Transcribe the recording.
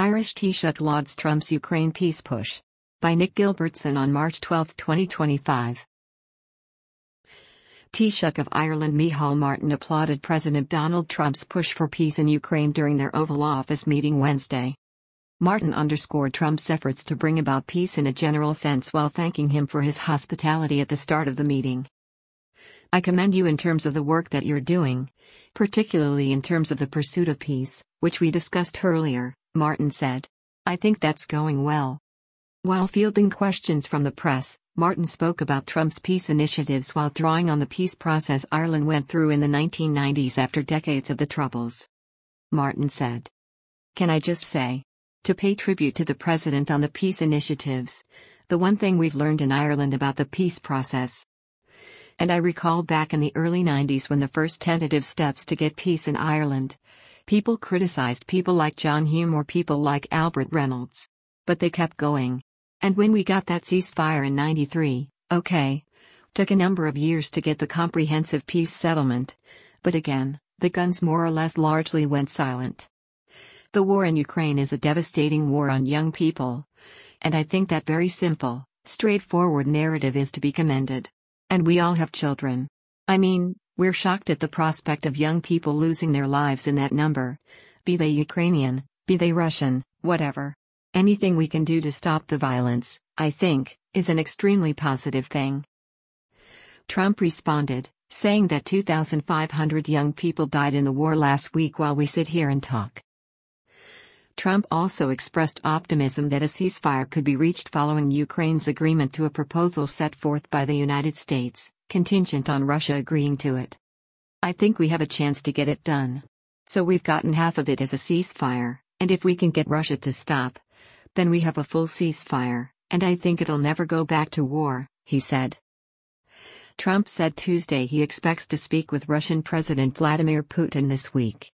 Irish Taoiseach lauds Trump's Ukraine peace push. By Nick Gilbertson on March 12, 2025. Taoiseach of Ireland Micheál Martin applauded President Donald Trump's push for peace in Ukraine during their Oval Office meeting Wednesday. Martin underscored Trump's efforts to bring about peace in a general sense while thanking him for his hospitality at the start of the meeting. "I commend you in terms of the work that you're doing, particularly in terms of the pursuit of peace, which we discussed earlier," Martin said. "I think that's going well." While fielding questions from the press, Martin spoke about Trump's peace initiatives while drawing on the peace process Ireland went through in the 1990s after decades of the Troubles. Martin said, "Can I just say, to pay tribute to the President on the peace initiatives, the one thing we've learned in Ireland about the peace process. And I recall back in the early 90s when the first tentative steps to get peace in Ireland, people criticized people like John Hume or people like Albert Reynolds. But they kept going. And when we got that ceasefire in 93, took a number of years to get the comprehensive peace settlement. But again, the guns more or less largely went silent. The war in Ukraine is a devastating war on young people. And I think that very simple, straightforward narrative is to be commended. And we all have children. I mean, we're shocked at the prospect of young people losing their lives in that number. Be they Ukrainian, be they Russian, whatever. Anything we can do to stop the violence, I think, is an extremely positive thing." Trump responded, saying that 2,500 young people died in the war last week while we sit here and talk. Trump also expressed optimism that a ceasefire could be reached following Ukraine's agreement to a proposal set forth by the United States, contingent on Russia agreeing to it. "I think we have a chance to get it done. So we've gotten half of it as a ceasefire, and if we can get Russia to stop, then we have a full ceasefire, and I think it'll never go back to war," he said. Trump said Tuesday he expects to speak with Russian President Vladimir Putin this week.